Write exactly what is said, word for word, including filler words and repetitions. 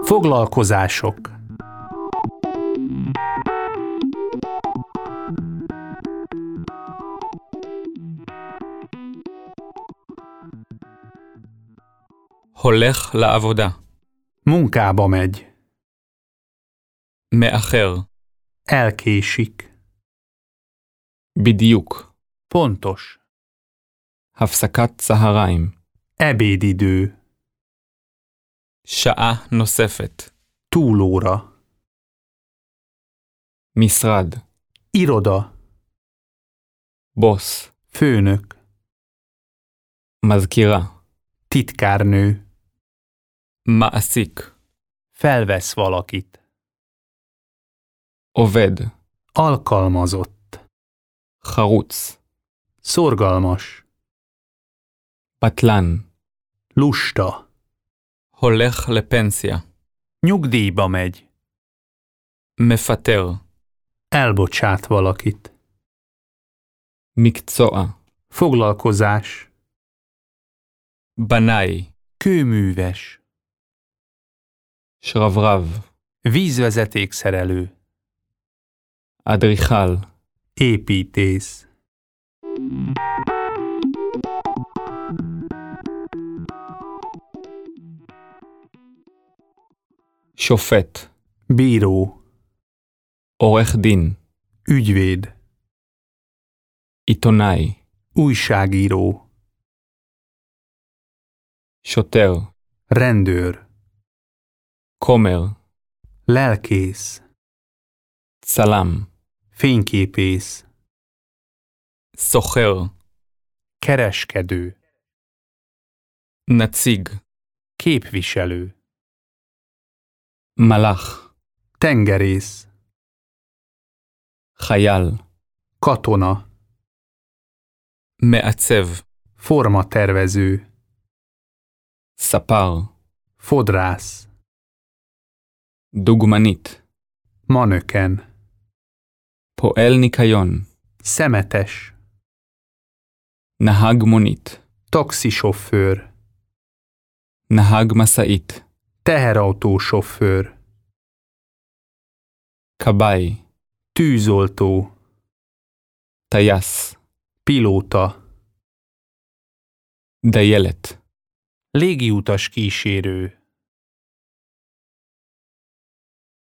Foglalkozások. הולך לעבודה. Munkába megy. מאחר. Elkésik. בדיוק. Pontos. הפסקת צהריים. Ebédidő. שעה נוספת. Túlóra. משרד. Iroda. בוס. Főnök. מזכירה. Titkárnő. מעסיק. Felvesz valakit. עובד. Alkalmazott. חרוץ. Szorgalmas. בטלן. Lusta. הולך לפנסיה. Nyugdíjba megy. מפטר. Elbocsát valakit. מקצוע. Foglalkozás. בנאי. Kőműves. שרברב. Vízvezetékszerelő. אדריכל. Építész. שופט. Bíró. עורך דין. Ügyvéd. עיתונאי. Újságíró. שוטר. Rendőr. כומר. Lelkész. צלם. Fényképész. סוחר. Kereskedő. נציג. Képviselő. מלאך. Tengerész. חייל. Katona. מעצב. Formatervező. ספר. Fodrász. דוגמנית. Manöken. פועל ניקיון. Szemetes. נהג מונית. Taxisofőr. נהג משאית. Teherautósofőr. כבאי. Tűzoltó. טייס. Pilóta. דיילת. Légiutas kísérő.